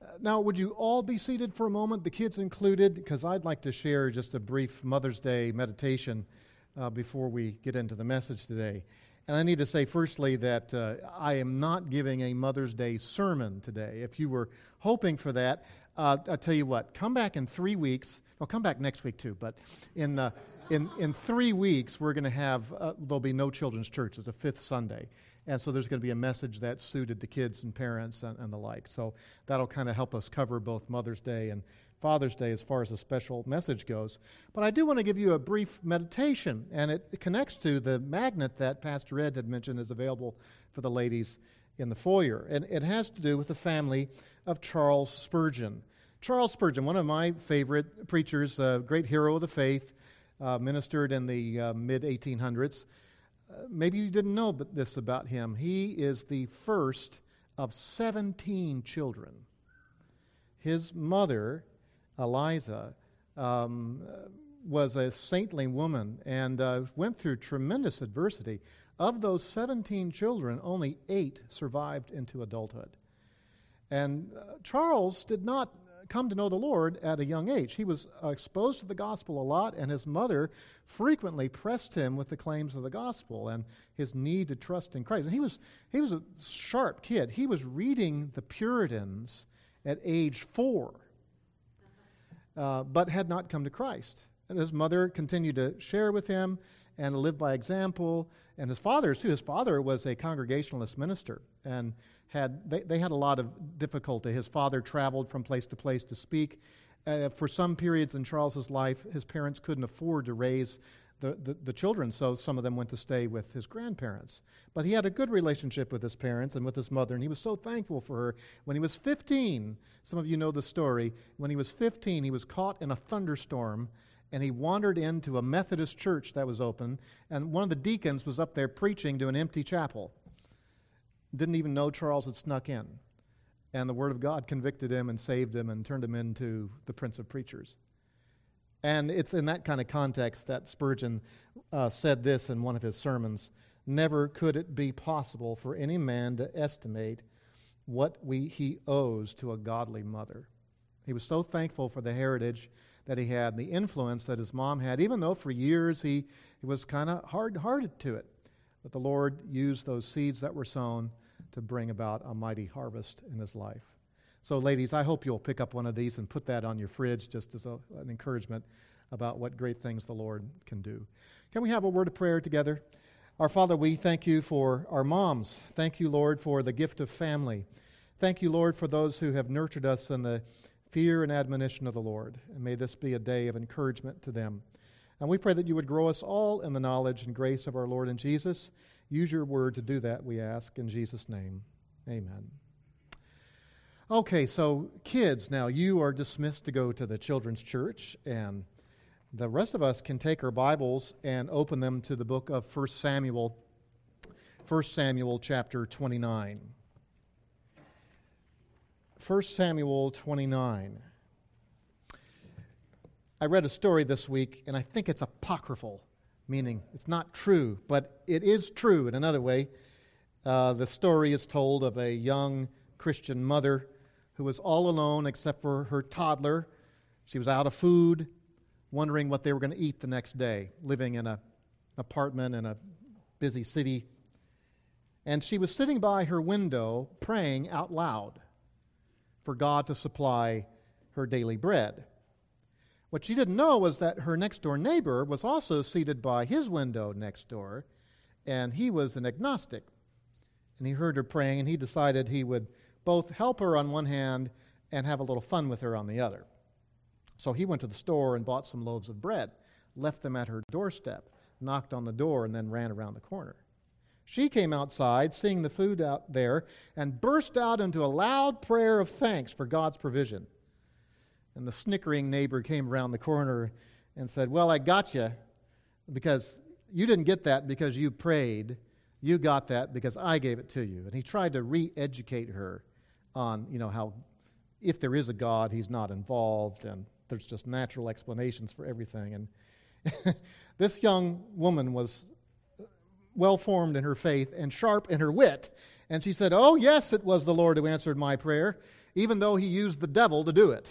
Now, would you all be seated for a moment, the kids included, because I'd like to share just a brief Mother's Day meditation before we get into the message today. And I need to say firstly that I am not giving a Mother's Day sermon today. If you were hoping for that, I'll tell you what, come back in 3 weeks. Well, come back next week too, but in 3 weeks we're going to have, there'll be no children's church. It's the fifth Sunday. And so there's going to be a message that's suited to kids and parents and the like. So that'll kind of help us cover both Mother's Day and Father's Day as far as a special message goes. But I do want to give you a brief meditation, and it connects to the magnet that Pastor Ed had mentioned is available for the ladies in the foyer. And it has to do with the family of Charles Spurgeon. Charles Spurgeon, one of my favorite preachers, a great hero of the faith, ministered in the mid-1800s. Maybe you didn't know this about him. He is the first of 17 children. His mother, Eliza, was a saintly woman and went through tremendous adversity. Of those 17 children, only 8 survived into adulthood. And Charles did not come to know the Lord at a young age. He was exposed to the gospel a lot, and his mother frequently pressed him with the claims of the gospel and his need to trust in Christ. And he was a sharp kid. He was reading the Puritans at age 4, but had not come to Christ. And his mother continued to share with him and live by example. And his father, too. His father was a Congregationalist minister and they had a lot of difficulty. His father traveled from place to place to speak. For some periods in Charles's life, his parents couldn't afford to raise the children, so some of them went to stay with his grandparents. But he had a good relationship with his parents and with his mother, and he was so thankful for her. When he was 15, some of you know the story, when he was 15, he was caught in a thunderstorm, and he wandered into a Methodist church that was open, and one of the deacons was up there preaching to an empty chapel. Didn't even know Charles had snuck in. And the Word of God convicted him and saved him and turned him into the Prince of Preachers. And it's in that kind of context that Spurgeon said this in one of his sermons: "Never could it be possible for any man to estimate what he owes to a godly mother." He was so thankful for the heritage that he had, and the influence that his mom had, even though for years he was kind of hard-hearted to it. But the Lord used those seeds that were sown to bring about a mighty harvest in his life. So ladies, I hope you'll pick up one of these and put that on your fridge just as an encouragement about what great things the Lord can do. Can we have a word of prayer together? Our Father, we thank you for our moms. Thank you, Lord, for the gift of family. Thank you, Lord, for those who have nurtured us in the fear and admonition of the Lord. And may this be a day of encouragement to them. And we pray that you would grow us all in the knowledge and grace of our Lord and Jesus. Use your word to do that, we ask, in Jesus' name. Amen. Okay, so kids, now you are dismissed to go to the children's church, and the rest of us can take our Bibles and open them to the book of 1 Samuel chapter 29. 1 Samuel 29. I read a story this week, and I think it's apocryphal, meaning it's not true, but it is true in another way. The story is told of a young Christian mother who was all alone except for her toddler. She was out of food, wondering what they were going to eat the next day, living in an apartment in a busy city. And she was sitting by her window praying out loud for God to supply her daily bread. What she didn't know was that her next-door neighbor was also seated by his window next door, and he was an agnostic. And he heard her praying, and he decided he would both help her on one hand and have a little fun with her on the other. So he went to the store and bought some loaves of bread, left them at her doorstep, knocked on the door, and then ran around the corner. She came outside, seeing the food out there, and burst out into a loud prayer of thanks for God's provision. And the snickering neighbor came around the corner and said, "Well, I got you, because you didn't get that because you prayed. You got that because I gave it to you." And he tried to re-educate her on, how if there is a God, he's not involved, and there's just natural explanations for everything. And this young woman was well-formed in her faith and sharp in her wit. And she said, "Oh, yes, it was the Lord who answered my prayer. even though he used the devil to do it.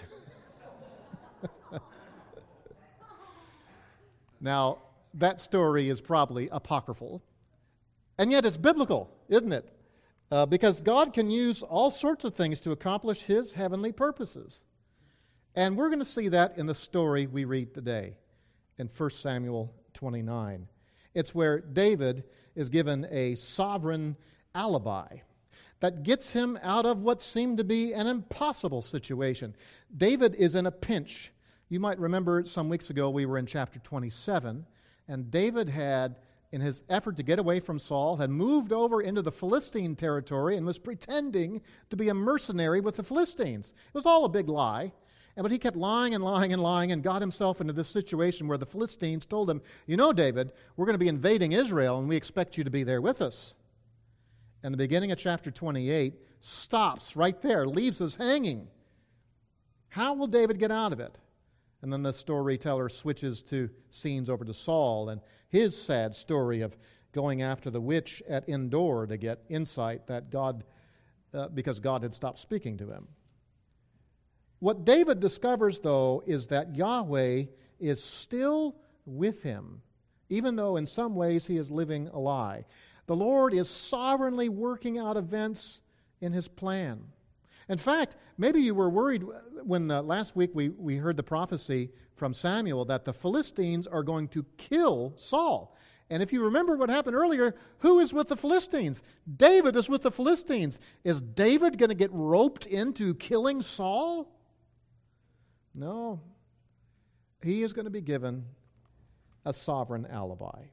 Now, that story is probably apocryphal, and yet it's biblical, isn't it? Because God can use all sorts of things to accomplish His heavenly purposes. And we're going to see that in the story we read today in 1 Samuel 29. It's where David is given a sovereign alibi that gets him out of what seemed to be an impossible situation. David is in a pinch. You might remember some weeks ago we were in chapter 27, and David had, in his effort to get away from Saul, had moved over into the Philistine territory and was pretending to be a mercenary with the Philistines. It was all a big lie. But he kept lying and lying and lying and got himself into this situation where the Philistines told him, "You know, David, we're going to be invading Israel and we expect you to be there with us." And the beginning of chapter 28 stops right there, leaves us hanging. How will David get out of it? And then the storyteller switches to scenes over to Saul and his sad story of going after the witch at Endor to get insight that because God had stopped speaking to him. What David discovers, though, is that Yahweh is still with him, even though in some ways he is living a lie. The Lord is sovereignly working out events in His plan. In fact, maybe you were worried when last week we heard the prophecy from Samuel that the Philistines are going to kill Saul. And if you remember what happened earlier, who is with the Philistines? David is with the Philistines. Is David going to get roped into killing Saul? No, he is going to be given a sovereign alibi.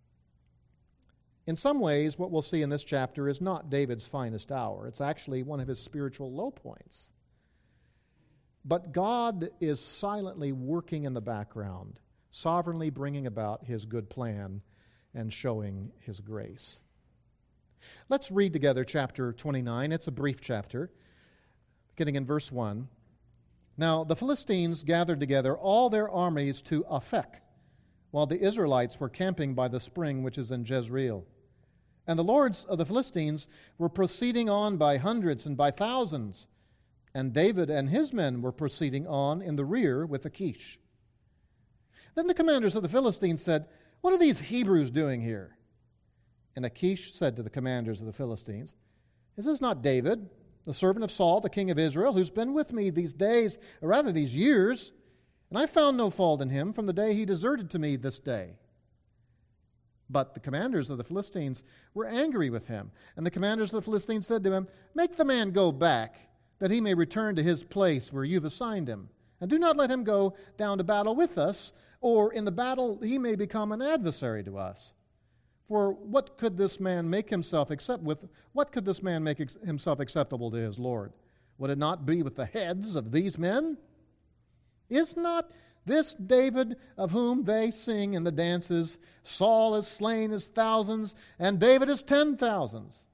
In some ways, what we'll see in this chapter is not David's finest hour. It's actually one of his spiritual low points. But God is silently working in the background, sovereignly bringing about His good plan and showing His grace. Let's read together chapter 29. It's a brief chapter, beginning in verse 1. Now the Philistines gathered together all their armies to Aphek, while the Israelites were camping by the spring which is in Jezreel. And the lords of the Philistines were proceeding on by hundreds and by thousands, and David and his men were proceeding on in the rear with Achish. Then the commanders of the Philistines said, "What are these Hebrews doing here?" And Achish said to the commanders of the Philistines, "Is this not David, the servant of Saul, the king of Israel, who's been with me these days, or rather these years, and I found no fault in him from the day he deserted to me this day?" But the commanders of the Philistines were angry with him, and the commanders of the Philistines said to him, "Make the man go back, that he may return to his place where you've assigned him, and do not let him go down to battle with us, or in the battle he may become an adversary to us. For what could this man make himself acceptable to his Lord? Would it not be with the heads of these men? Is not this David of whom they sing in the dances, Saul has slain his thousands, and David his 10,000s?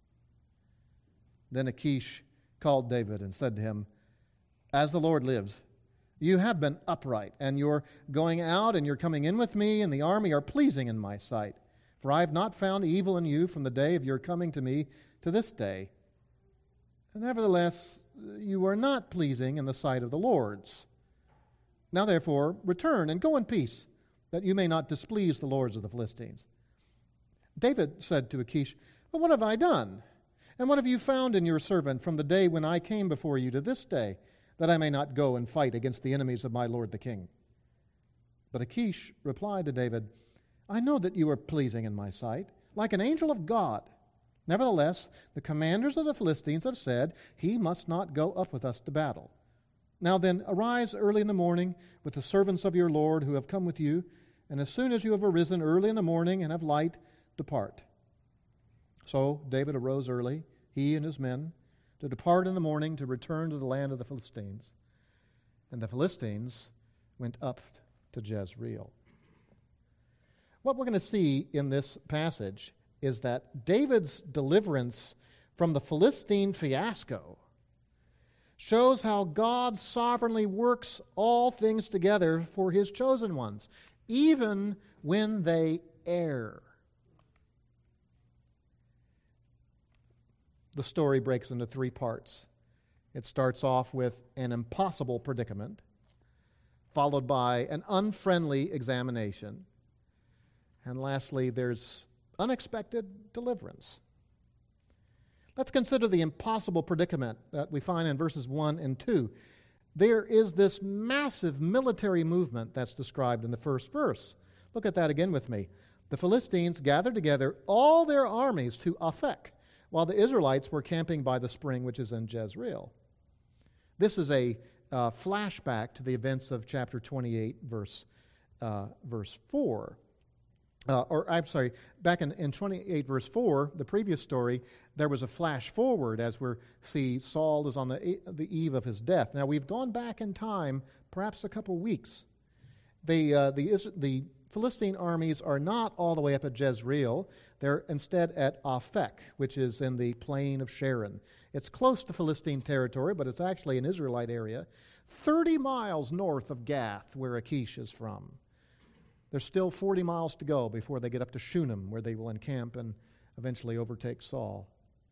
Then Achish called David and said to him, "As the Lord lives, you have been upright, and your going out and your coming in with me and the army are pleasing in my sight. For I have not found evil in you from the day of your coming to me to this day. Nevertheless, you are not pleasing in the sight of the lords. Now therefore, return and go in peace, that you may not displease the lords of the Philistines." David said to Achish, "But what have I done? And what have you found in your servant from the day when I came before you to this day, that I may not go and fight against the enemies of my lord the king?" But Achish replied to David, "I know that you are pleasing in my sight, like an angel of God. Nevertheless, the commanders of the Philistines have said, he must not go up with us to battle. Now then, arise early in the morning with the servants of your Lord who have come with you, and as soon as you have arisen early in the morning and have light, depart." So David arose early, he and his men, to depart in the morning to return to the land of the Philistines. And the Philistines went up to Jezreel. What we're going to see in this passage is that David's deliverance from the Philistine fiasco shows how God sovereignly works all things together for His chosen ones, even when they err. The story breaks into three parts. It starts off with an impossible predicament, followed by an unfriendly examination, and lastly, there's unexpected deliverance. Let's consider the impossible predicament that we find in verses 1 and 2. There is this massive military movement that's described in the first verse. Look at that again with me. The Philistines gathered together all their armies to Aphek, while the Israelites were camping by the spring which is in Jezreel. This is a flashback to the events of chapter 28, verse 4. Back in 28 verse 4, the previous story, there was a flash forward as we see Saul is on the eve of his death. Now, we've gone back in time, perhaps a couple weeks. The Philistine armies are not all the way up at Jezreel. They're instead at Aphek, which is in the plain of Sharon. It's close to Philistine territory, but it's actually an Israelite area, 30 miles north of Gath, where Achish is from. There's still 40 miles to go before they get up to Shunem, where they will encamp and eventually overtake Saul.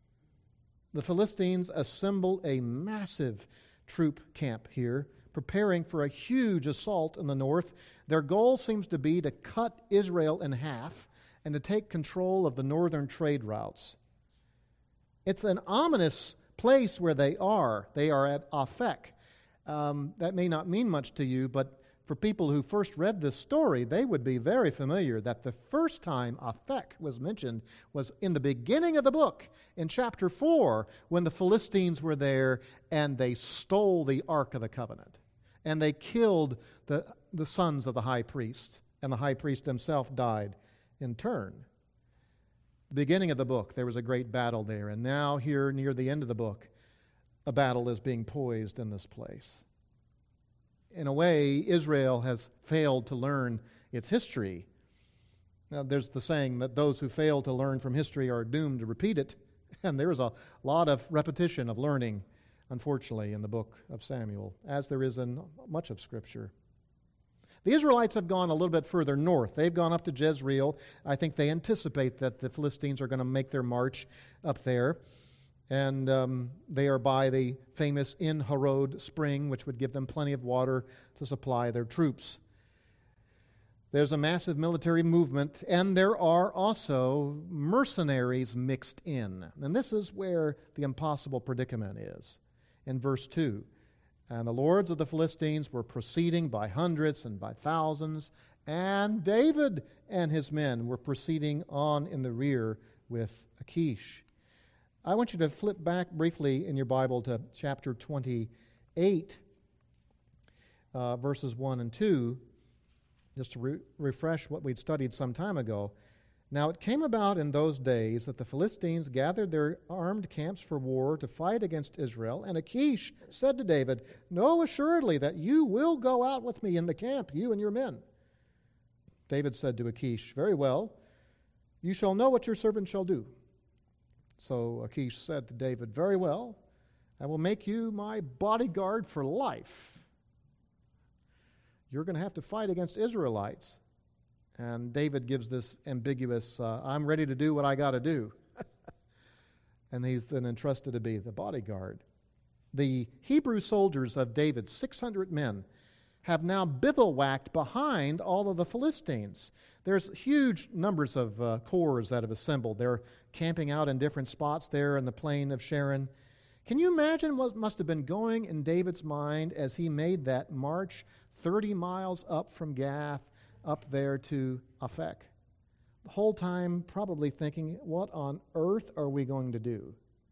The Philistines assemble a massive troop camp here, preparing for a huge assault in the north. Their goal seems to be to cut Israel in half and to take control of the northern trade routes. It's an ominous place where they are. They are at Aphek. That may not mean much to you, but for people who first read this story, they would be very familiar that the first time Aphek was mentioned was in the beginning of the book, in chapter 4, when the Philistines were there and they stole the Ark of the Covenant. And they killed the sons of the high priest, and the high priest himself died in turn. The beginning of the book, there was a great battle there, and now here near the end of the book, a battle is being poised in this place. In a way, Israel has failed to learn its history. Now, there's the saying that those who fail to learn from history are doomed to repeat it, and there's a lot of repetition of learning, unfortunately, in the book of Samuel, as there is in much of Scripture. The Israelites have gone a little bit further north. They've gone up to Jezreel. I think they anticipate that the Philistines are going to make their march up there. And they are by the famous En Harod spring, which would give them plenty of water to supply their troops. There's a massive military movement, and there are also mercenaries mixed in. And this is where the impossible predicament is. In verse 2, and the lords of the Philistines were proceeding by hundreds and by thousands, and David and his men were proceeding on in the rear with Achish. I want you to flip back briefly in your Bible to chapter 28, verses 1 and 2, just to refresh what we'd studied some time ago. Now it came about in those days that the Philistines gathered their armed camps for war to fight against Israel, and Achish said to David, "Know assuredly that you will go out with me in the camp, you and your men." David said to Achish, "Very well, you shall know what your servant shall do." So Achish said to David, "Very well, I will make you my bodyguard for life. You're going to have to fight against Israelites." And David gives this ambiguous, I'm ready to do what I got to do. And he's then entrusted to be the bodyguard. The Hebrew soldiers of David, 600 men, have now bivouacked behind all of the Philistines. There's huge numbers of corps that have assembled. They're camping out in different spots there in the plain of Sharon. Can you imagine what must have been going in David's mind as he made that march 30 miles up from Gath, up there to Aphek? The whole time probably thinking, what on earth are we going to do?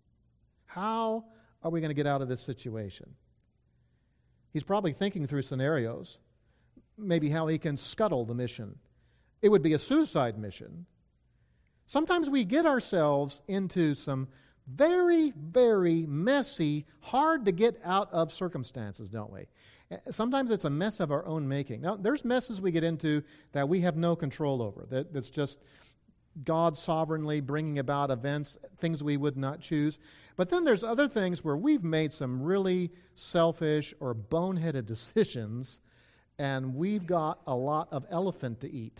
How are we going to get out of this situation? He's probably thinking through scenarios, maybe how he can scuttle the mission. It would be a suicide mission. Sometimes we get ourselves into some very, very messy, hard to get out of circumstances, don't we? Sometimes it's a mess of our own making. Now, there's messes we get into that we have no control over. That's just God sovereignly bringing about events, things we would not choose. But then there's other things where we've made some really selfish or boneheaded decisions, and we've got a lot of elephant to eat.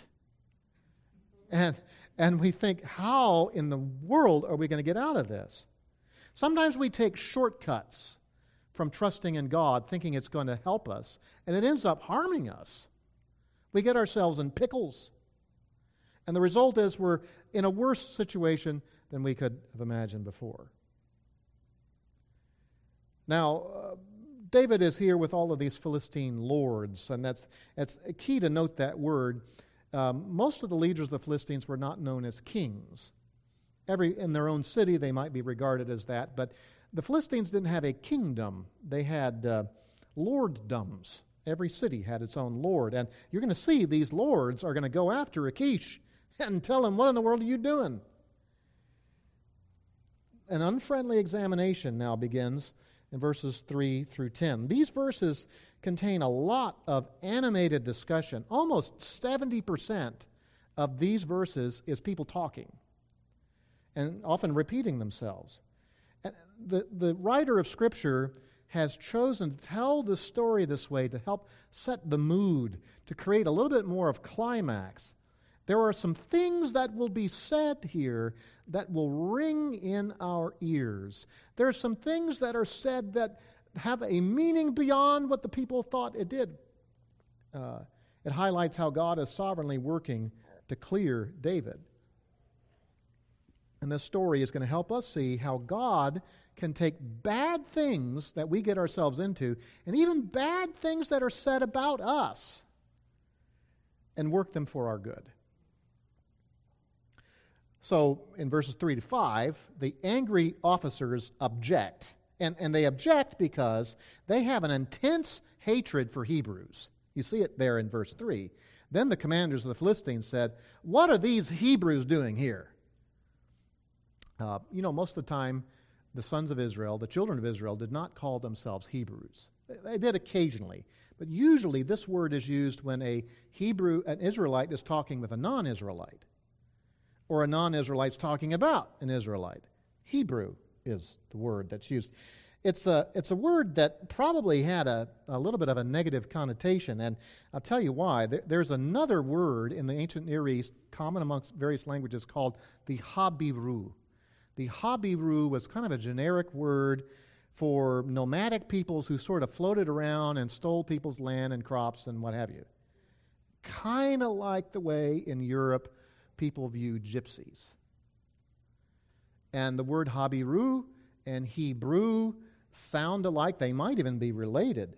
And we think, how in the world are we going to get out of this? Sometimes we take shortcuts from trusting in God, thinking it's going to help us, and it ends up harming us. We get ourselves in pickles. And the result is we're in a worse situation than we could have imagined before. Now, David is here with all of these Philistine lords, and that's key to note that word. Most of the leaders of the Philistines were not known as kings. In their own city, they might be regarded as that, but the Philistines didn't have a kingdom. They had lorddoms. Every city had its own lord, and you're going to see these lords are going to go after Achish and tell him, what in the world are you doing? An unfriendly examination now begins in verses 3 through 10. These verses contain a lot of animated discussion. Almost 70% of these verses is people talking and often repeating themselves. And the writer of Scripture has chosen to tell the story this way to help set the mood, to create a little bit more of climax. There are some things that will be said here that will ring in our ears. There are some things that are said that have a meaning beyond what the people thought it did. It highlights how God is sovereignly working to clear David. And this story is going to help us see how God can take bad things that we get ourselves into, and even bad things that are said about us, and work them for our good. So in verses 3 to 5, the angry officers object. And they object because they have an intense hatred for Hebrews. You see it there in verse 3. Then the commanders of the Philistines said, "What are these Hebrews doing here?" Most of the time, the sons of Israel, the children of Israel, did not call themselves Hebrews. They did occasionally. But usually this word is used when an Israelite is talking with a non-Israelite, or a non-Israelite's talking about an Israelite. Hebrew is the word that's used. It's a word that probably had a little bit of a negative connotation, and I'll tell you why. There's another word in the ancient Near East, common amongst various languages, called the Habiru. The Habiru was kind of a generic word for nomadic peoples who sort of floated around and stole people's land and crops and what have you. Kind of like the way in Europe people view gypsies. And the word Habiru and Hebrew sound alike. They might even be related.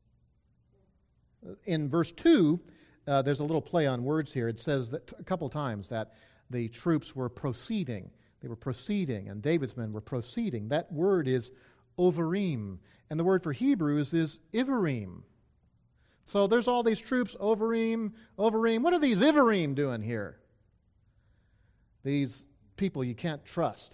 In verse 2, there's a little play on words here. It says that a couple times that the troops were proceeding. They were proceeding, and David's men were proceeding. That word is overim, and the word for Hebrews is ivarim. So there's all these troops, overim. What are these ivarim doing here? These people you can't trust.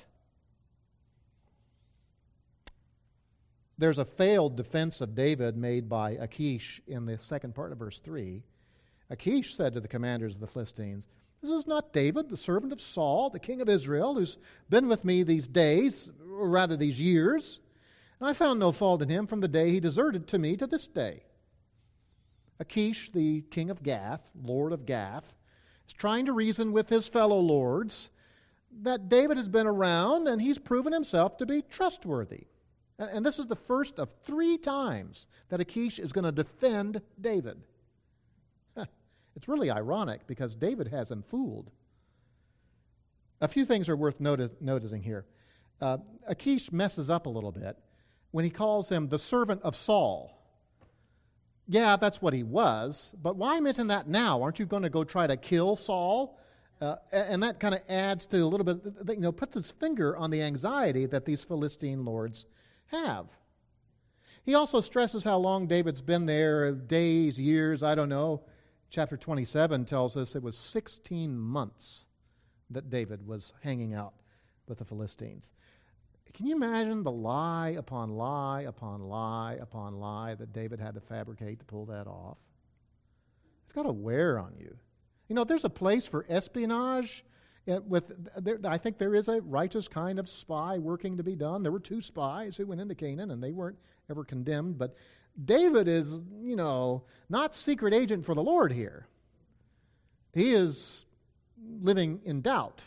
There's a failed defense of David made by Achish in the second part of verse 3. Achish said to the commanders of the Philistines, "This is not David, the servant of Saul, the king of Israel, who's been with me these days, or rather these years. And I found no fault in him from the day he deserted to me to this day." Achish, the king of Gath, lord of Gath, is trying to reason with his fellow lords that David has been around and he's proven himself to be trustworthy. And this is the first of 3 times that Achish is going to defend David. It's really ironic because David has him fooled. A few things are worth noticing here. Achish messes up a little bit when he calls him the servant of Saul. Yeah, that's what he was, but why mention that now? Aren't you going to go try to kill Saul? And that kind of adds to a little bit, puts his finger on the anxiety that these Philistine lords have. He also stresses how long David's been there, days, years, I don't know. Chapter 27 tells us it was 16 months that David was hanging out with the Philistines. Can you imagine the lie upon lie upon lie upon lie that David had to fabricate to pull that off? It's got to wear on you. There's a place for espionage. I think there is a righteous kind of spy working to be done. There were 2 spies who went into Canaan, and they weren't ever condemned. But David is, not secret agent for the Lord here. He is living in doubt.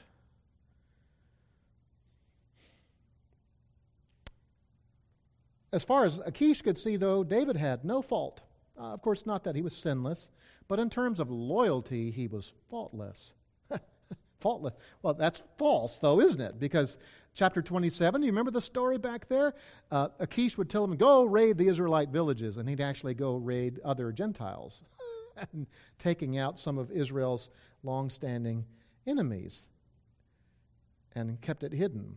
As far as Achish could see, though, David had no fault. Of course, not that he was sinless, but in terms of loyalty, he was faultless. Faultless. Well, that's false, though, isn't it? Because chapter 27, you remember the story back there? Achish would tell him, go raid the Israelite villages, and he'd actually go raid other Gentiles, and taking out some of Israel's long-standing enemies, and kept it hidden.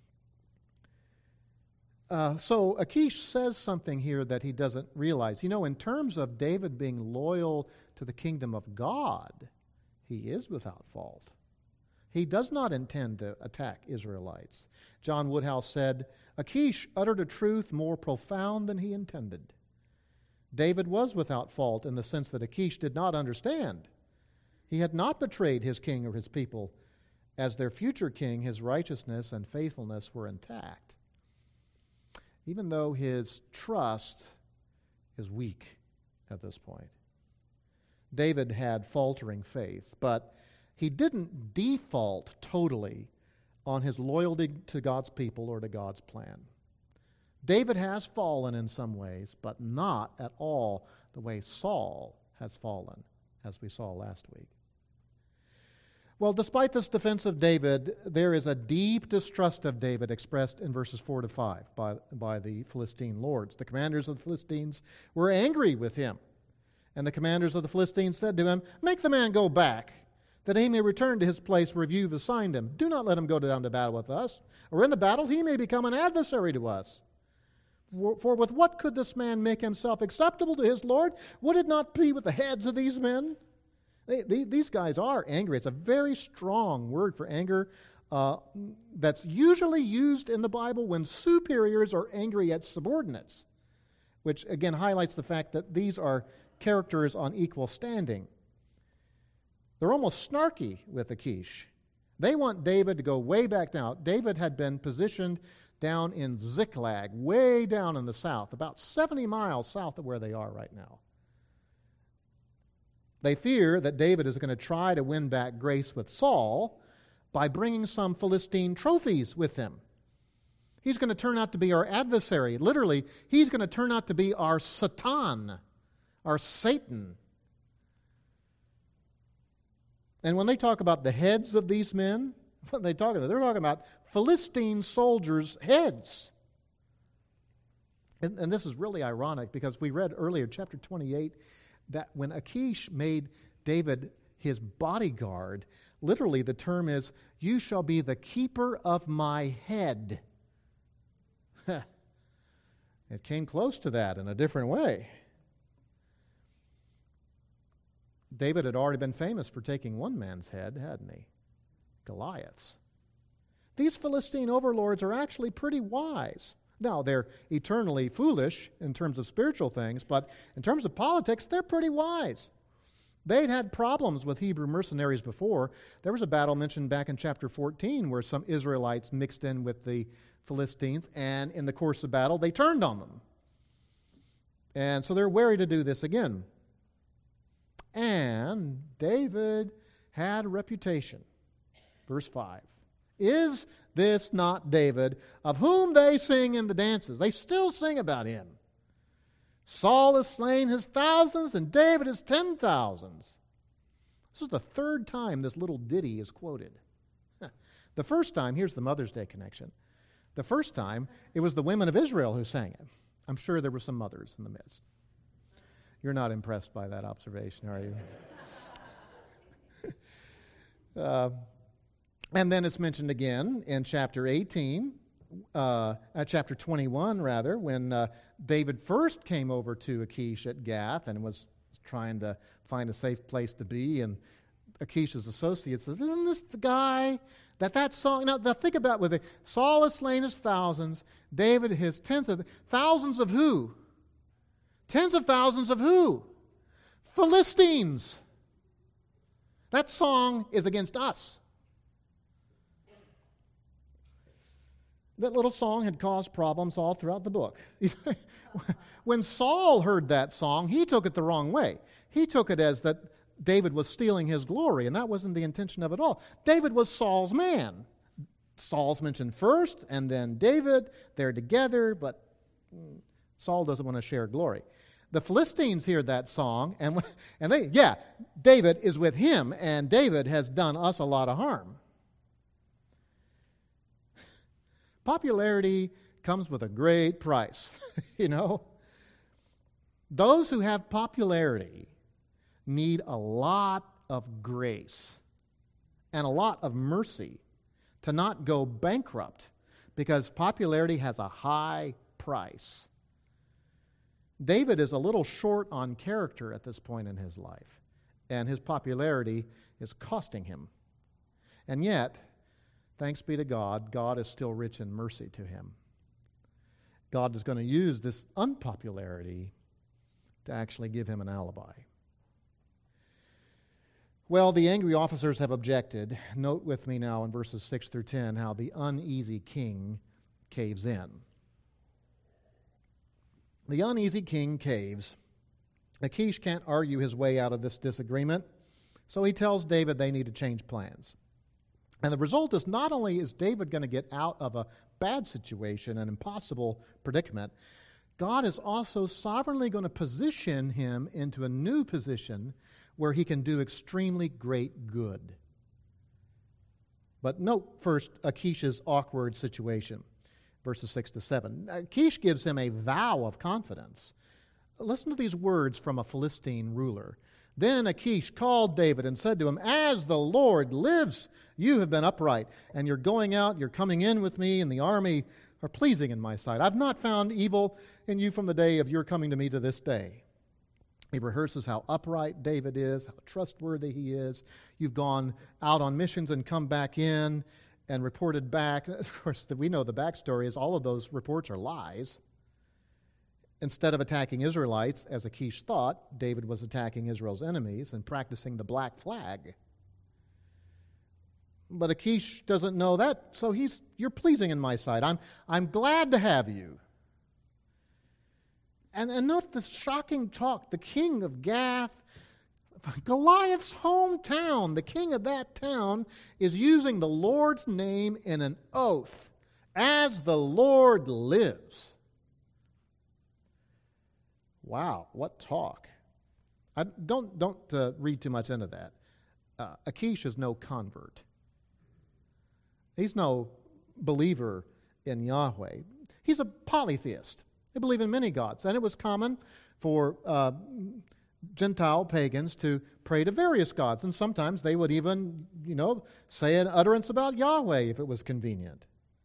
So Achish says something here that he doesn't realize. In terms of David being loyal to the kingdom of God, he is without fault. He does not intend to attack Israelites. John Woodhouse said, Achish uttered a truth more profound than he intended. David was without fault in the sense that Achish did not understand. He had not betrayed his king or his people. As their future king, his righteousness and faithfulness were intact. Even though his trust is weak at this point. David had faltering faith, but he didn't default totally on his loyalty to God's people or to God's plan. David has fallen in some ways, but not at all the way Saul has fallen, as we saw last week. Well, despite this defense of David, there is a deep distrust of David expressed in verses 4 to 5 by the Philistine lords. The commanders of the Philistines were angry with him, and the commanders of the Philistines said to him, make the man go back, that he may return to his place where you've assigned him. Do not let him go down to battle with us, or in the battle he may become an adversary to us. For with what could this man make himself acceptable to his Lord? Would it not be with the heads of these men? These guys are angry. It's a very strong word for anger that's usually used in the Bible when superiors are angry at subordinates, which again highlights the fact that these are characters on equal standing. They're almost snarky with Achish. They want David to go way back down. David had been positioned down in Ziklag, way down in the south, about 70 miles south of where they are right now. They fear that David is going to try to win back grace with Saul by bringing some Philistine trophies with him. He's going to turn out to be our adversary. Literally, he's going to turn out to be our Satan, our Satan. And when they talk about the heads of these men, what are they talking about? They're talking about Philistine soldiers' heads. And this is really ironic because we read earlier, chapter 28, that when Achish made David his bodyguard, literally the term is, you shall be the keeper of my head. It came close to that in a different way. David had already been famous for taking one man's head, hadn't he? Goliath's. These Philistine overlords are actually pretty wise. Now, they're eternally foolish in terms of spiritual things, but in terms of politics, they're pretty wise. They'd had problems with Hebrew mercenaries before. There was a battle mentioned back in chapter 14 where some Israelites mixed in with the Philistines, and in the course of battle, they turned on them. And so they're wary to do this again. And David had a reputation. Verse 5. Is this not David, of whom they sing in the dances? They still sing about him. Saul has slain his thousands, and David his 10,000s. This is the third time this little ditty is quoted. The first time, here's the Mother's Day connection. The first time, it was the women of Israel who sang it. I'm sure there were some mothers in the midst. You're not impressed by that observation, are you? And then it's mentioned again in chapter 18, chapter 21 rather, when David first came over to Achish at Gath and was trying to find a safe place to be, and Achish's associate says, isn't this the guy that song? Now think about with it. Saul has slain his thousands, David his tens of thousands of who? Tens of thousands of who? Philistines. That song is against us. That little song had caused problems all throughout the book. When Saul heard that song, he took it the wrong way. He took it as that David was stealing his glory, and that wasn't the intention of it all. David was Saul's man. Saul's mentioned first, and then David. They're together, but Saul doesn't want to share glory. The Philistines hear that song, and David is with him, and David has done us a lot of harm. Popularity comes with a great price, Those who have popularity need a lot of grace and a lot of mercy to not go bankrupt, because popularity has a high price. David is a little short on character at this point in his life, and his popularity is costing him. And yet, thanks be to God, God is still rich in mercy to him. God is going to use this unpopularity to actually give him an alibi. Well, the angry officers have objected. Note with me now in verses 6 through 10 how the uneasy king caves in. The uneasy king caves. Achish can't argue his way out of this disagreement, so he tells David they need to change plans. And the result is, not only is David going to get out of a bad situation, an impossible predicament, God is also sovereignly going to position him into a new position where he can do extremely great good. But note first Achish's awkward situation. Verses 6 to 7. Achish gives him a vow of confidence. Listen to these words from a Philistine ruler. Then Achish called David and said to him, "As the Lord lives, you have been upright, and you're going out, you're coming in with me, and the army are pleasing in my sight. I've not found evil in you from the day of your coming to me to this day." He rehearses how upright David is, how trustworthy he is. You've gone out on missions and come back in and reported back. Of course, we know the backstory is all of those reports are lies. Instead of attacking Israelites, as Achish thought, David was attacking Israel's enemies and practicing the black flag. But Achish doesn't know that, so you're pleasing in my sight. I'm glad to have you. And note the shocking talk. The king of Gath, Goliath's hometown, the king of that town, is using the Lord's name in an oath. As the Lord lives. Wow, what talk. Don't read too much into that. Achish is no convert. He's no believer in Yahweh. He's a polytheist. They believe in many gods. And it was common for Gentile pagans to pray to various gods. And sometimes they would even, say an utterance about Yahweh if it was convenient.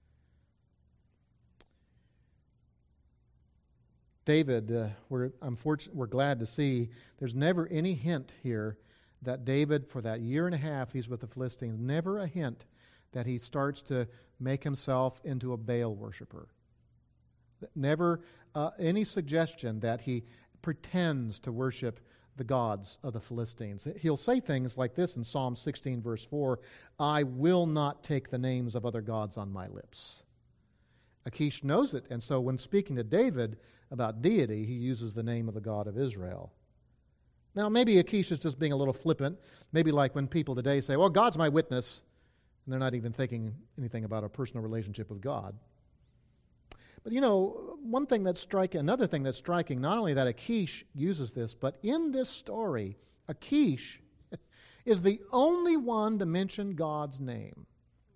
David, we're glad to see there's never any hint here that David, for that year and a half he's with the Philistines, never a hint that he starts to make himself into a Baal worshiper. Never any suggestion that he pretends to worship the gods of the Philistines. He'll say things like this in Psalm 16, verse 4, "I will not take the names of other gods on my lips." Achish knows it, and so when speaking to David about deity, he uses the name of the God of Israel. Now, maybe Achish is just being a little flippant, maybe like when people today say, "Well, God's my witness," and they're not even thinking anything about a personal relationship with God. But another thing that's striking, not only that Achish uses this, but in this story, Achish is the only one to mention God's name.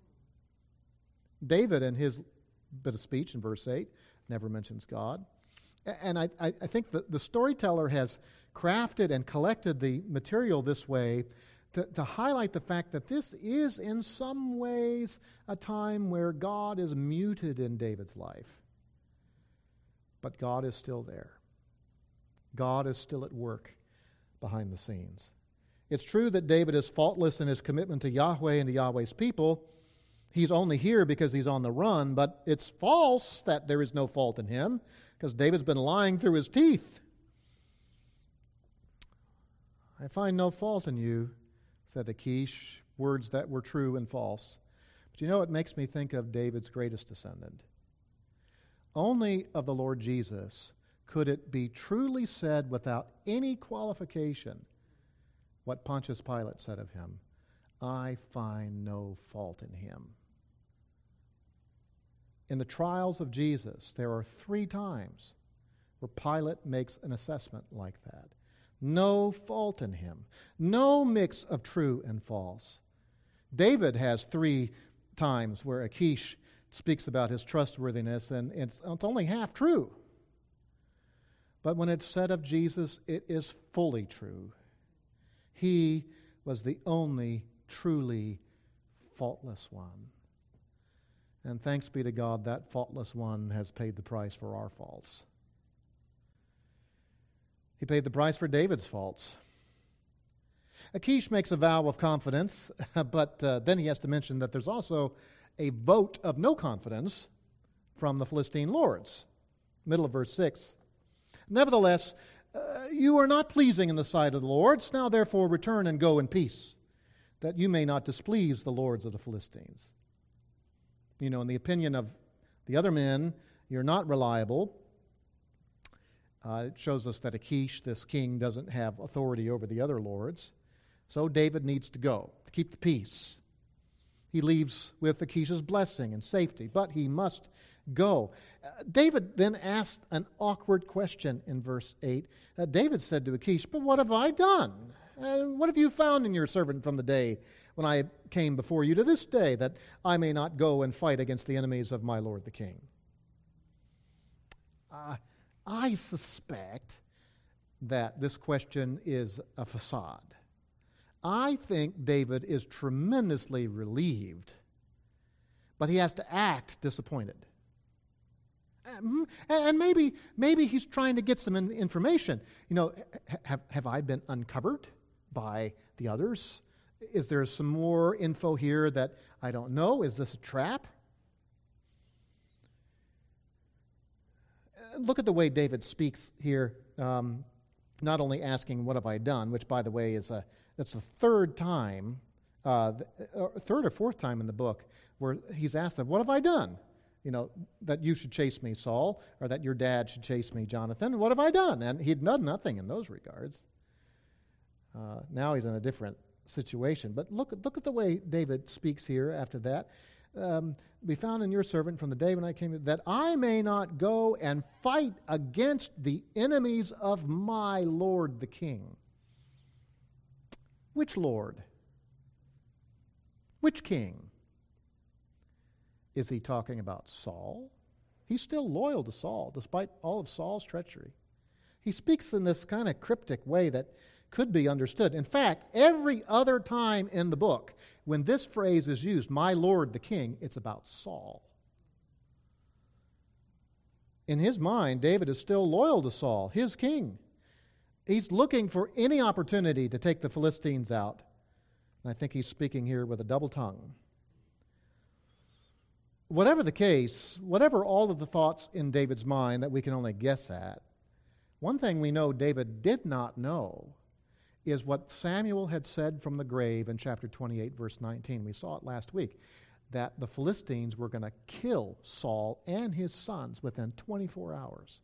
David, in his bit of speech in verse 8, never mentions God. And I think that the storyteller has crafted and collected the material this way to highlight the fact that this is in some ways a time where God is muted in David's life. But God is still there. God is still at work behind the scenes. It's true that David is faultless in his commitment to Yahweh and to Yahweh's people. He's only here because he's on the run, but it's false that there is no fault in him, because David's been lying through his teeth. "I find no fault in you," said Achish, words that were true and false. But it makes me think of David's greatest descendant. Only of the Lord Jesus could it be truly said without any qualification what Pontius Pilate said of him, "I find no fault in him." in the trials of Jesus, there are 3 times where Pilate makes an assessment like that. No fault in him. No mix of true and false. David has 3 times where Achish speaks about his trustworthiness, and it's only half true. But when it's said of Jesus, it is fully true. He was the only truly faultless one. And thanks be to God, that faultless one has paid the price for our faults. He paid the price for David's faults. Achish makes a vow of confidence, but then he has to mention that there's also a vote of no confidence from the Philistine lords. Middle of verse 6. Nevertheless, you are not pleasing in the sight of the lords. Now therefore return and go in peace, that you may not displease the lords of the Philistines. You know, in the opinion of the other men, you're not reliable. It shows us that Achish, this king, doesn't have authority over the other lords. So David needs to go to keep the peace. He leaves with Achish's blessing and safety, but he must go. David then asked an awkward question in verse 8. David said to Achish, "But what have I done? What have you found in your servant from the day when I came before you to this day, that I may not go and fight against the enemies of my lord the king?" I suspect that this question is a facade. I think David is tremendously relieved, but he has to act disappointed. And maybe he's trying to get some information. You know, have I been uncovered by the others? Is there some more info here that I don't know? Is this a trap? Look at the way David speaks here, not only asking, "What have I done?" which, by the way, that's the 3rd time, 3rd or 4th time in the book where he's asked them, "What have I done? You know, that you should chase me, Saul, or that your dad should chase me, Jonathan. What have I done?" And he'd done nothing in those regards. Now he's in a different situation. But look at the way David speaks here after that. "Be found in your servant from the day when I came, that I may not go and fight against the enemies of my lord the king." Which lord? Which king? Is he talking about Saul? He's still loyal to Saul, despite all of Saul's treachery. He speaks in this kind of cryptic way that could be understood. In fact, every other time in the book, when this phrase is used, "my lord the king," it's about Saul. In his mind, David is still loyal to Saul, his king. He's looking for any opportunity to take the Philistines out. And I think he's speaking here with a double tongue. Whatever the case, whatever all of the thoughts in David's mind that we can only guess at, one thing we know David did not know is what Samuel had said from the grave in chapter 28, verse 19. We saw it last week, that the Philistines were going to kill Saul and his sons within 24 hours.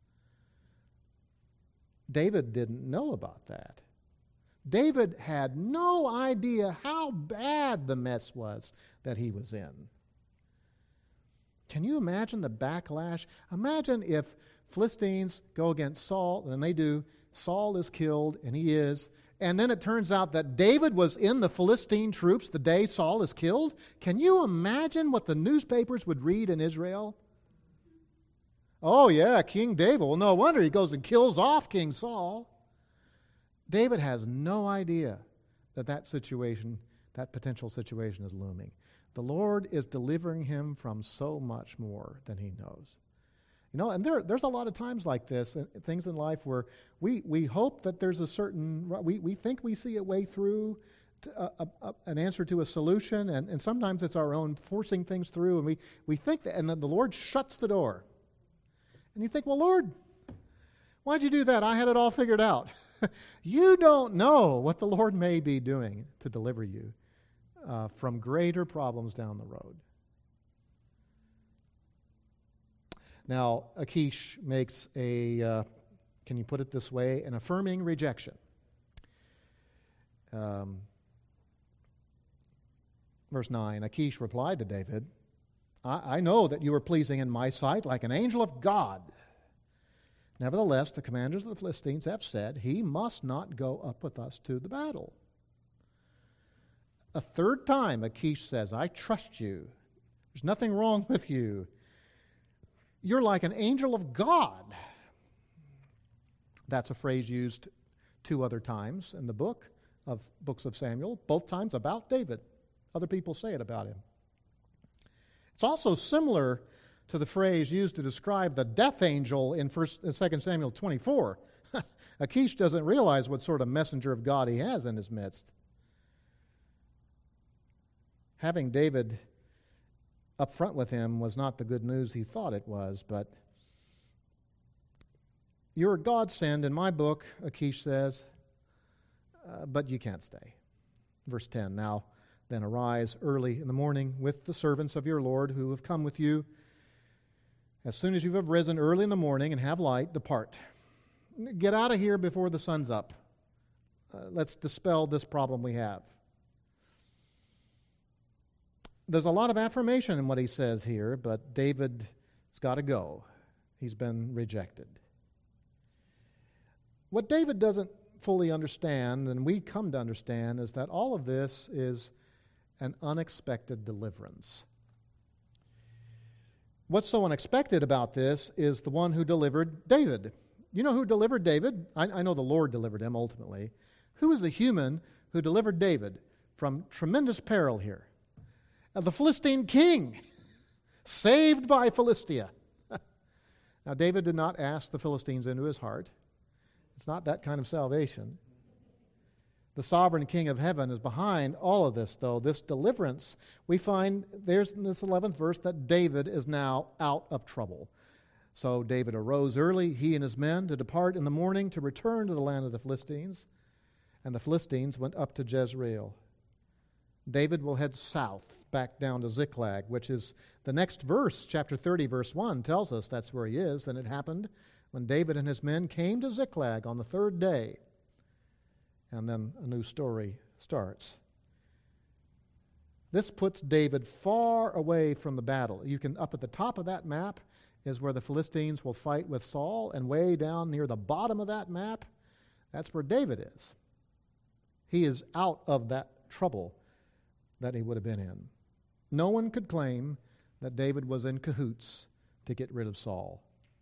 David didn't know about that. David had no idea how bad the mess was that he was in. Can you imagine the backlash? Imagine if Philistines go against Saul, and they do. Saul is killed, and he is. And then it turns out that David was in the Philistine troops the day Saul is killed. Can you imagine what the newspapers would read in Israel? "Oh yeah, King David. Well, no wonder he goes and kills off King Saul." David has no idea that situation, that potential situation is looming. The Lord is delivering him from so much more than he knows. You know, and there's a lot of times like this, things in life where we hope that there's a certain, we think we see a way through an answer to a solution, and sometimes it's our own forcing things through, and we think that, and then the Lord shuts the door. And you think, "Well, Lord, why'd you do that? I had it all figured out." You don't know what the Lord may be doing to deliver you from greater problems down the road. Now, Achish makes a, can you put it this way, an affirming rejection. Verse 9, Achish replied to David, I know that you are pleasing in my sight like an angel of God. Nevertheless, the commanders of the Philistines have said, he must not go up with us to the battle. A third time, Achish says, I trust you. There's nothing wrong with you. You're like an angel of God. That's a phrase used 2 other times in the books of Samuel, both times about David. Other people say it about him. It's also similar to the phrase used to describe the death angel in 2 Samuel 24. Achish doesn't realize what sort of messenger of God he has in his midst. Having David up front with him was not the good news he thought it was, but you're a godsend in my book, Achish says, but you can't stay. Verse 10, now then arise early in the morning with the servants of your Lord who have come with you. As soon as you have risen early in the morning and have light, depart. Get out of here before the sun's up. Let's dispel this problem we have. There's a lot of affirmation in what he says here, but David's got to go. He's been rejected. What David doesn't fully understand, and we come to understand, is that all of this is an unexpected deliverance. What's so unexpected about this is the one who delivered David. You know who delivered David? I know the Lord delivered him ultimately. Who is the human who delivered David from tremendous peril here? The Philistine king, saved by Philistia. Now, David did not ask the Philistines into his heart. It's not that kind of salvation. The sovereign King of heaven is behind all of this, though. This deliverance, we find there's in this 11th verse that David is now out of trouble. So David arose early, he and his men, to depart in the morning to return to the land of the Philistines. And the Philistines went up to Jezreel. David will head south, back down to Ziklag, which is the next verse, chapter 30, verse 1, tells us that's where he is. And it happened when David and his men came to Ziklag on the 3rd day. And then a new story starts. This puts David far away from the battle. You can, up at the top of that map is where the Philistines will fight with Saul, and way down near the bottom of that map, that's where David is. He is out of that trouble that he would have been in. No one could claim that David was in cahoots to get rid of Saul.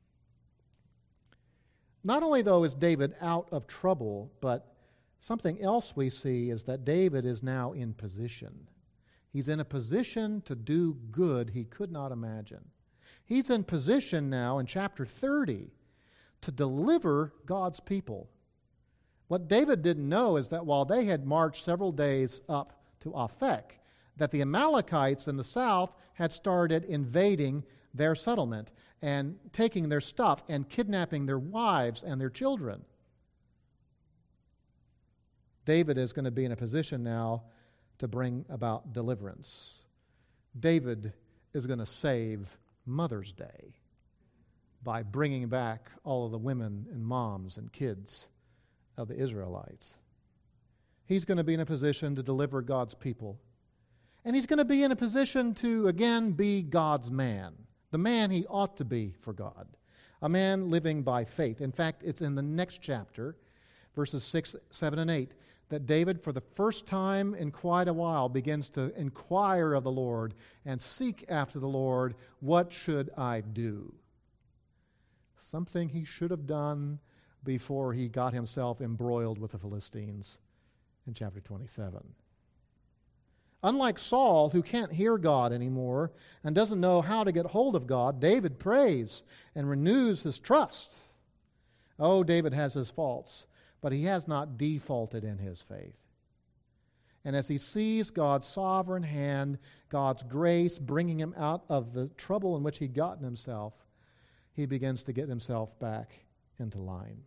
Not only, though, is David out of trouble, but something else we see is that David is now in position. He's in a position to do good he could not imagine. He's in position now in chapter 30 to deliver God's people. What David didn't know is that while they had marched several days up to Aphek, that the Amalekites in the south had started invading their settlement and taking their stuff and kidnapping their wives and their children. David is going to be in a position now to bring about deliverance. David is going to save Mother's Day by bringing back all of the women and moms and kids of the Israelites. He's going to be in a position to deliver God's people. And he's going to be in a position to, again, be God's man, the man he ought to be for God, a man living by faith. In fact, it's in the next chapter, verses 6, 7, and 8, that David, for the first time in quite a while, begins to inquire of the Lord and seek after the Lord, what should I do? Something he should have done before he got himself embroiled with the Philistines in chapter 27. Unlike Saul, who can't hear God anymore and doesn't know how to get hold of God, David prays and renews his trust. Oh, David has his faults, but he has not defaulted in his faith. And as he sees God's sovereign hand, God's grace bringing him out of the trouble in which he'd gotten himself, he begins to get himself back into line.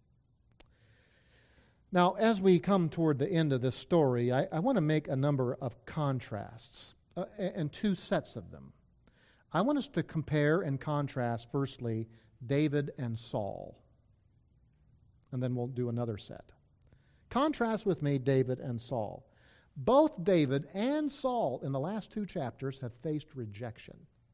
Now, as we come toward the end of this story, I want to make a number of contrasts, and 2 sets of them. I want us to compare and contrast, firstly, David and Saul. And then we'll do another set. Contrast with me David and Saul. Both David and Saul in the last 2 chapters have faced rejection.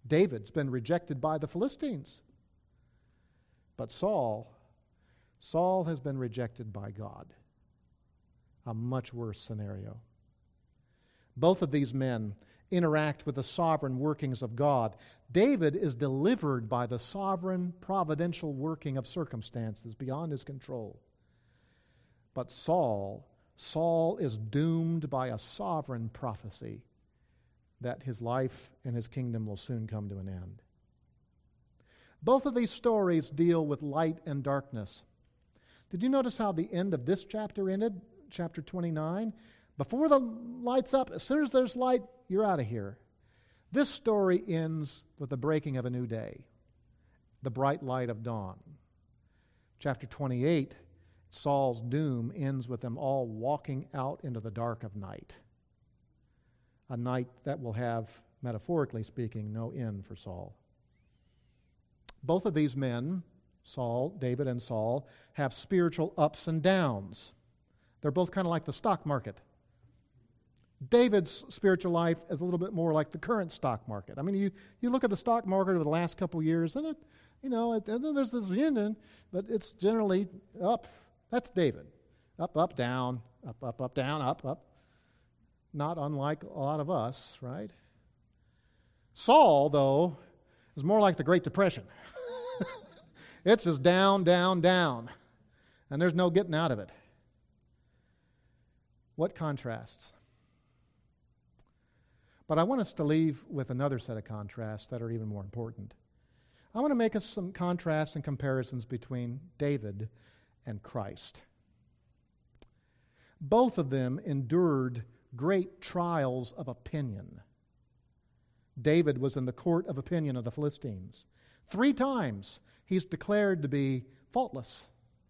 David's been rejected by the Philistines. But Saul has been rejected by God. A much worse scenario. Both of these men interact with the sovereign workings of God. David is delivered by the sovereign providential working of circumstances beyond his control. But Saul is doomed by a sovereign prophecy that his life and his kingdom will soon come to an end. Both of these stories deal with light and darkness. Did you notice how the end of this chapter ended? Chapter 29? Before the light's up, as soon as there's light, you're out of here. This story ends with the breaking of a new day, the bright light of dawn. Chapter 28, Saul's doom ends with them all walking out into the dark of night. A night that will have, metaphorically speaking, no end for Saul. Both of these men, David and Saul, have spiritual ups and downs. They're both kind of like the stock market. David's spiritual life is a little bit more like the current stock market. I mean, you look at the stock market over the last couple of years, and there's this union, but it's generally up. That's David. Up, up, down, up, down, up. Not unlike a lot of us, right? Saul, though, is more like the Great Depression. It's just down, down, down. And there's no getting out of it. What contrasts? But I want us to leave with another set of contrasts that are even more important. I want to make us some contrasts and comparisons between David and Christ. Both of them endured great trials of opinion. David was in the court of opinion of the Philistines. 3 times he's declared to be faultless.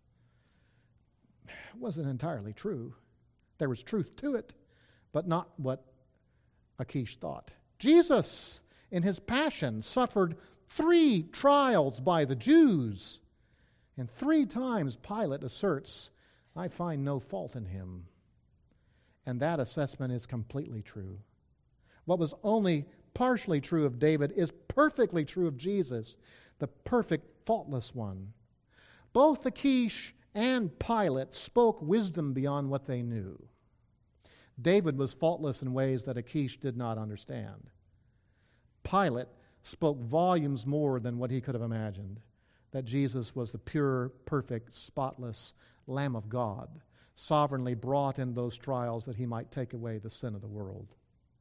It wasn't entirely true. There was truth to it, but not what Achish thought. Jesus, in his passion, suffered 3 trials by the Jews. And 3 times Pilate asserts, I find no fault in him. And that assessment is completely true. What was only partially true of David is perfectly true of Jesus, the perfect, faultless one. Both Achish and Pilate spoke wisdom beyond what they knew. David was faultless in ways that Achish did not understand. Pilate spoke volumes more than what he could have imagined, that Jesus was the pure, perfect, spotless Lamb of God, sovereignly brought in those trials that he might take away the sin of the world.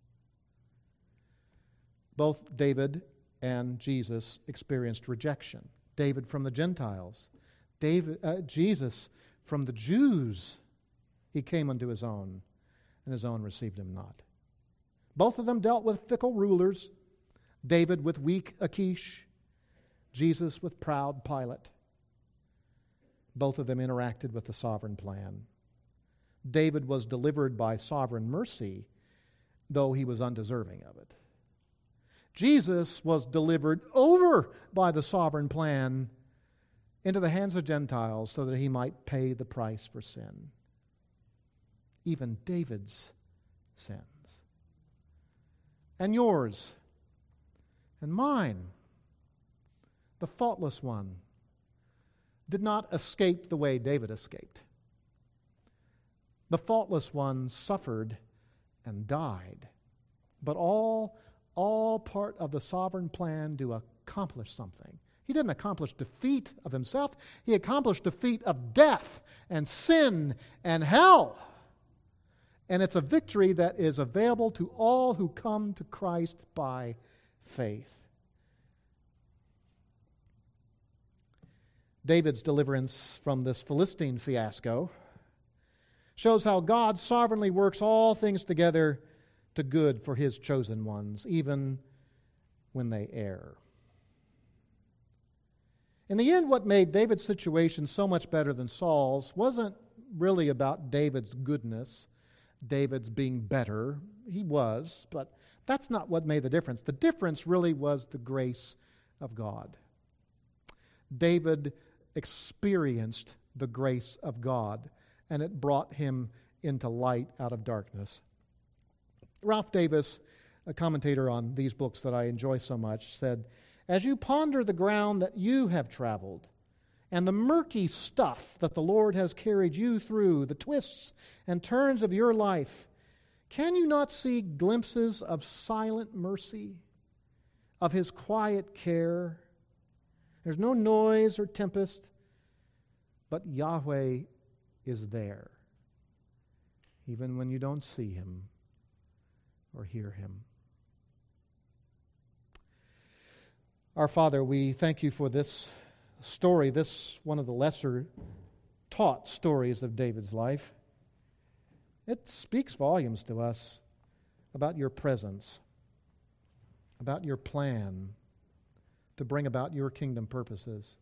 Both David and Jesus experienced rejection. David from the Gentiles. Jesus from the Jews. He came unto his own, and his own received him not. Both of them dealt with fickle rulers. David with weak Achish. Jesus with proud Pilate. Both of them interacted with the sovereign plan. David was delivered by sovereign mercy, though he was undeserving of it. Jesus was delivered over by the sovereign plan into the hands of Gentiles so that he might pay the price for sin. Even David's sins. And yours. And mine. The faultless one did not escape the way David escaped. The faultless one suffered and died. But all part of the sovereign plan to accomplish something. He didn't accomplish defeat of himself. He accomplished defeat of death and sin and hell. And it's a victory that is available to all who come to Christ by faith. David's deliverance from this Philistine fiasco shows how God sovereignly works all things together to good for his chosen ones, even when they err. In the end, what made David's situation so much better than Saul's wasn't really about David's goodness, David's being better. He was, but that's not what made the difference. The difference really was the grace of God. David experienced the grace of God, and it brought him into light out of darkness. Ralph Davis a commentator on these books that I enjoy so much, said, "As you ponder the ground that you have traveled and the murky stuff that the Lord has carried you through, the twists and turns of your life, can you not see glimpses of silent mercy, of His quiet care? There's no noise or tempest, but Yahweh is there, even when you don't see Him or hear Him." Our Father, we thank you for this story, this one of the lesser taught stories of David's life. It speaks volumes to us about your presence, about your plan to bring about your kingdom purposes.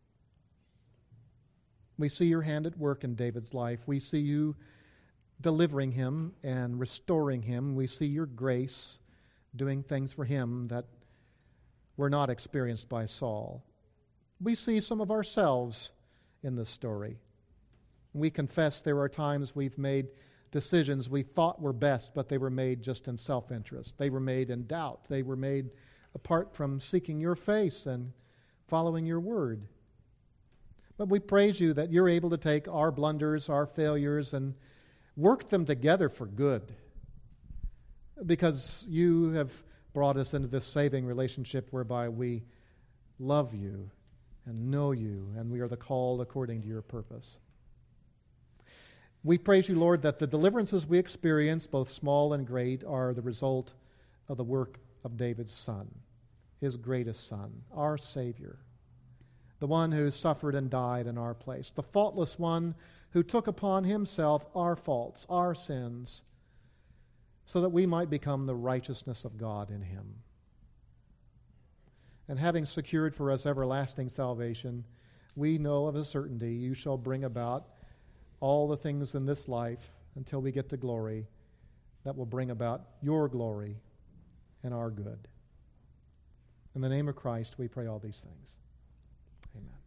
We see your hand at work in David's life. We see you delivering him and restoring him. We see your grace doing things for him that were not experienced by Saul. We see some of ourselves in this story. We confess there are times we've made decisions we thought were best, but they were made just in self-interest. They were made in doubt. They were made apart from seeking your face and following your word. But we praise you that you're able to take our blunders, our failures, and work them together for good, because you have brought us into this saving relationship whereby we love you and know you, and we are the called according to your purpose. We praise you, Lord, that the deliverances we experience, both small and great, are the result of the work of David's Son, his greatest Son, our Savior, the one who suffered and died in our place, the faultless one who took upon himself our faults, our sins, so that we might become the righteousness of God in him. And having secured for us everlasting salvation, we know of a certainty you shall bring about all the things in this life until we get to glory that will bring about your glory and our good. In the name of Christ, we pray all these things. Amen.